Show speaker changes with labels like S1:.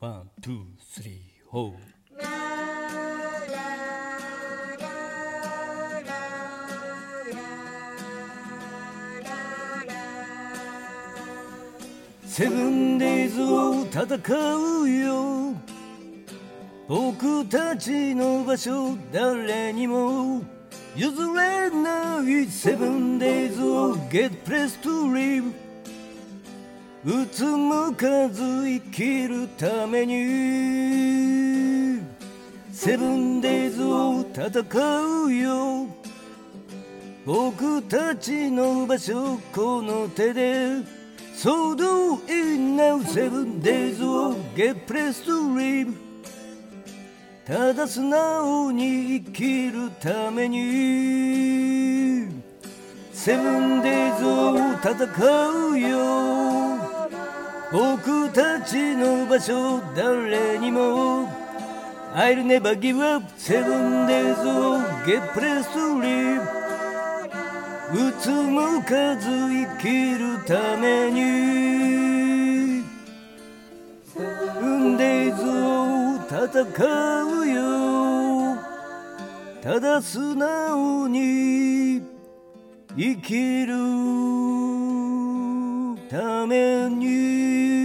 S1: ワン、ツー、スリー、フォー。セブンデイズを戦うよ、僕たちの場所誰にも譲れないセブンデイズを Get Place to Live、 うつむかず生きるためにセブンデイズを戦うよ、僕たちの場所この手でSo do it now 7 daysを Get Place to Live、 ただ素直に生きるためにセブンデイズを戦うよ、僕たちの場所誰にも I'll never give up 7 daysを Get Place to Live、うつむかず生きるためにセブンデイズを戦うよ、ただ素直に生きるために